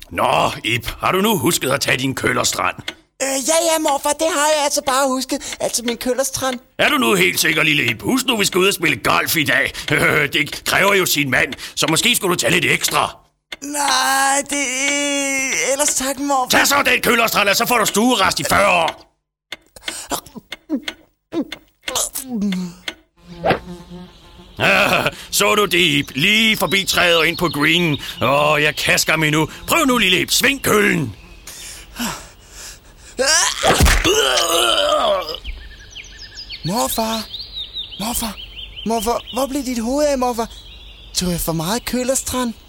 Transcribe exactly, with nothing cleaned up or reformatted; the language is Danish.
Nå, Ib, har du nu husket at tage din køllerstrand? Øh, ja, ja, morfar, det har jeg altså bare husket. Altså min køllerstrand. Er du nu helt sikker, lille Ib? Husk nu, vi skal ud og spille golf i dag. Øh, det kræver jo sin mand, så måske skulle du tage lidt ekstra. Nej, det... Ellers tak, morfar. Tag så den køllerstrand, og så får du stuerest i fyrre år. Ah, så du det, Ib? Lige forbi træet og ind på greenen. Åh, jeg kasker mig nu. Prøv nu, lille Ib. Sving køllen. Morfar, morfar, morfar, hvor blev dit hoved af, morfar? Tog jeg for meget køllerstrand?